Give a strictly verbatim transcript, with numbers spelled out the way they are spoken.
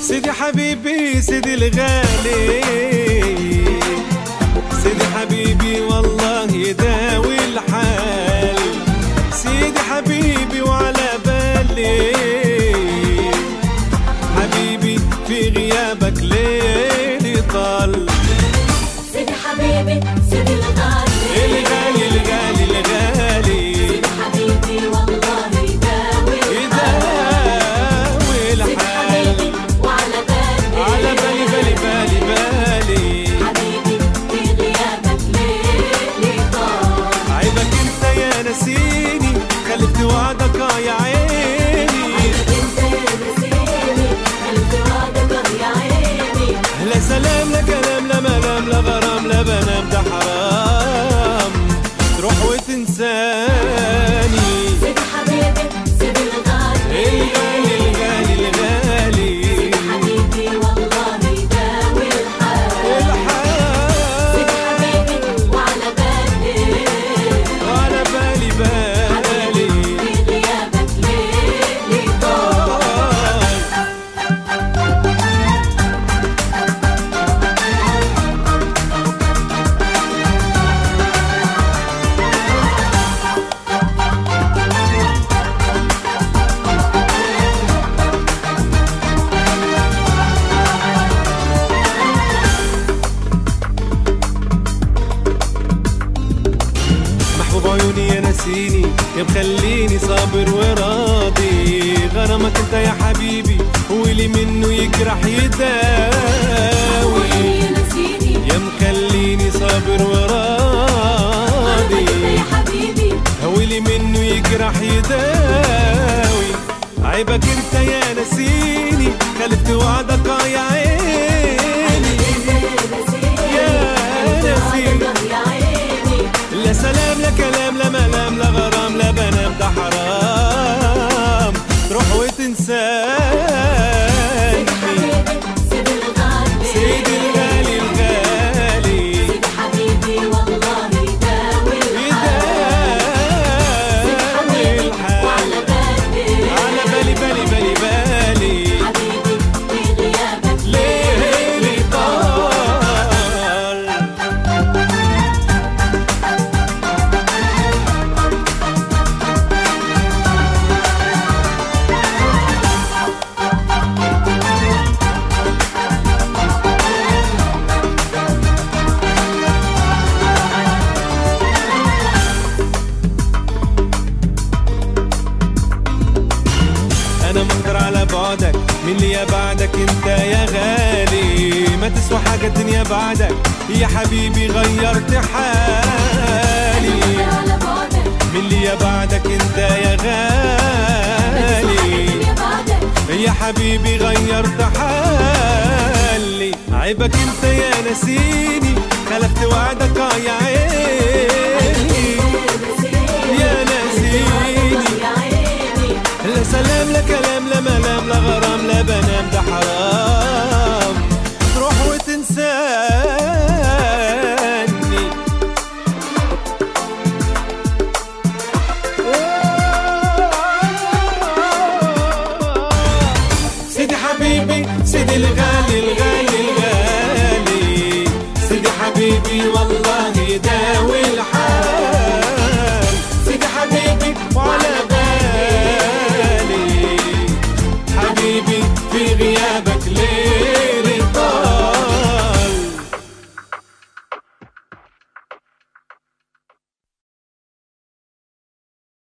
سيدي حبيبي سيدي الغالي، سيدي حبيبي والله يداوي الحال، سيدي حبيبي وعلى بالي، حبيبي في غيابك ليلي طال. سيدي حبيبي سيدي الغالي، الغالي الغالي الغالي، سيدي حبيبي والله يداوي يداوي الحال، حبيبي وعلى بالي، على بالي بالي بالي بالي، حبيبي في غيابك ليلي طال. عيبك انت يا نسيني، خلفت وعدك يا عيني، عيبك انت يا نسيني، خلفت وعدك يا عيني. لا سلام لا كلام لا ملام لا غرام لا بنام، ده حرام تروح وتنساني. سيدي حبيبي سيدي الغالي، الغالي الغالي الغالي، سيدي حبيبي والله يداوي الحال، سيدي حبيبي وعلى بالي، وعلى بالي بالي في غيابك ليلي طال. محبوب عيوني يا نسيني، يا مخليني صابر وراضي، غرامك انت يا حبيبي واللي منه يجرح يداوي، يا نسيني يا مخليني صابر وراضي، يا حبيبي، واللي منه يجرح يداوي، عيبك انت يا نسيني، خلفت وعدك يا عيني، يا نسيني، يا عيني. لا سلام لا كلام لا ملام لا غرام لا بنام، ده حرام تروح وتنساني. حبيبي سيدي الغالي، سيدي الغالي الغالي، سيدي حبيبي والله يداوي الحال، يداوي الحال، وعلى بالي، على بالي بالي بالي بالي، حبيبي في غيابك ليلي طال. انا مقدر على بعدك، مين ليا بعدك انت يا غالي، ما تسوى حاجة الدنيا بعدك يا حبيبي غيرت حالي، على بعدك، مين ليا بعدك انت يا غالي، يا بعدك، يا حبيبي غيرت حالي، عيبك انت يا نسيني، خلفت وعدك يا عيني.